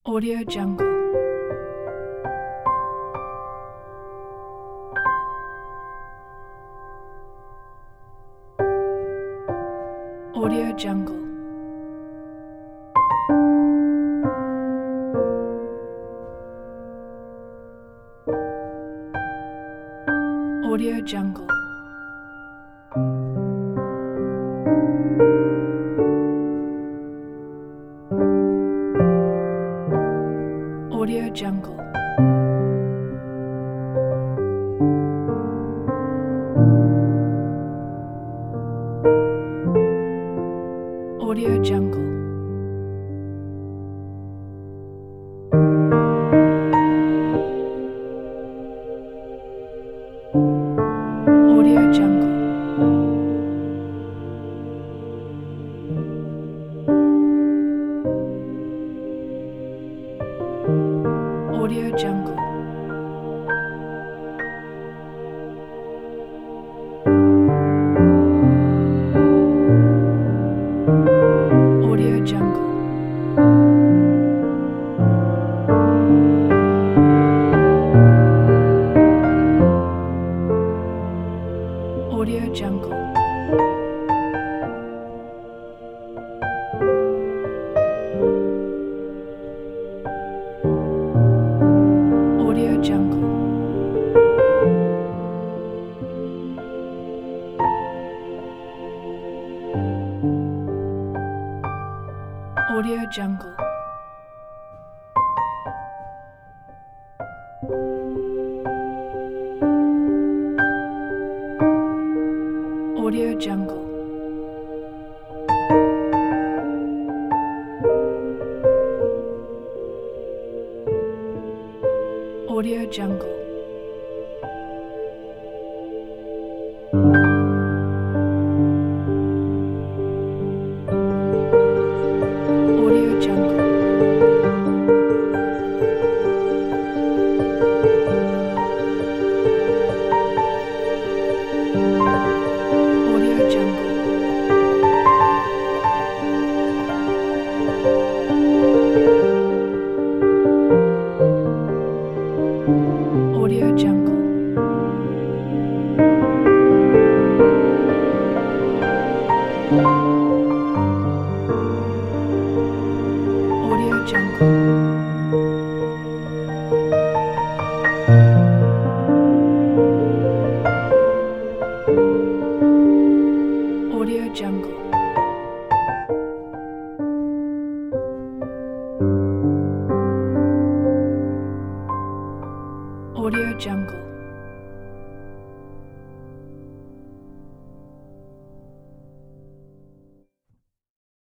Audio Jungle. Audio Jungle. Audio Jungle. Audio Jungle. Audio Jungle. Audio Jungle. Audio Jungle. Audio Jungle. Audio Jungle. Audio Jungle. Audio Jungle. Audio Jungle. Audio Jungle. Audio Jungle. Audio Jungle. Audio Jungle. Audio Jungle. Audio Jungle. Audio Jungle.